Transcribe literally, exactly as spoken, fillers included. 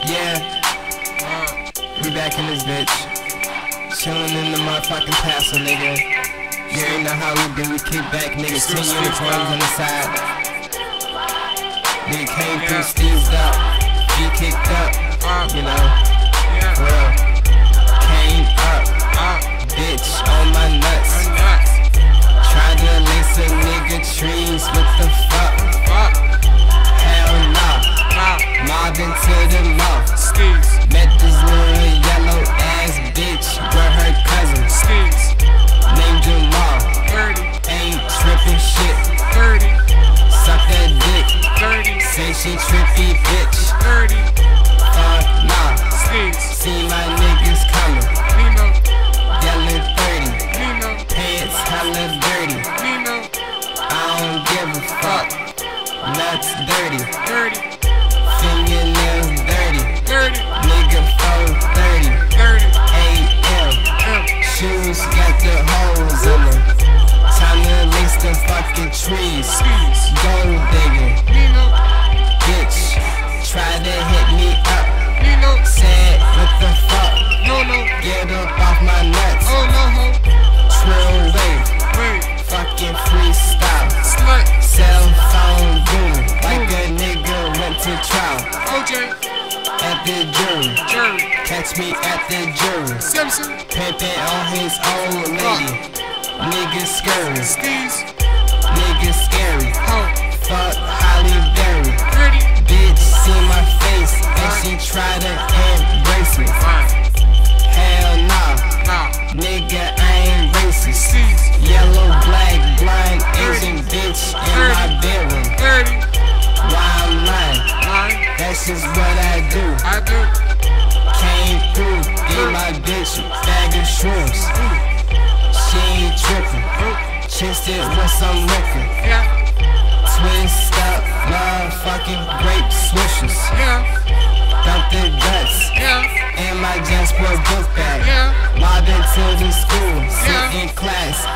Yeah, we back in this bitch. Chillin' in the motherfucking castle, nigga. You ain't know how we do, we kick back, niggas. Ten unicorns on the side. Nigga came through, steezed up. He kicked up, you know. Real. Came up, bitch, on my nuts. Tried to lace a nigga trees, what the fuck? Hell nah. Mobbed into the mouth. Met this little yellow ass bitch with her cousin. Named Jamal. Ain't trippin' shit. Suck that dick. Say she trippy bitch. Fuck nah. See my niggas coming. Yellin' thirty. Pants hella dirty. I don't give a fuck. Nuts dirty. Fingernails dirty. Nigga four thirty. A M. Shoes got the holes in them. Time to lace them fucking trees. Gold digging. Bitch, try to hit me up. Said, what the fuck? Get up off my nuts. Trill wave. Fucking freestyle. Cell phone booming. Like a nigga went to trial. At the jury. Catch me at the jury. Pimpin' on his old lady. Nigga scurry. Nigga scary. Fuck Holly Berry. Bitch see my face and she try to embrace me. Hell nah. Nigga I ain't racist. Yellow, black, blind, Asian bitch in my bedroom. Why I'm lying? That's just what I do. Came through, gave my bitch a bag of shrooms. She ain't trippin', chased it with some liquor. Twist up, motherfucking grape swishers. Dump the guts, and my Jasper book bag. Mobbed into the school, sit in class,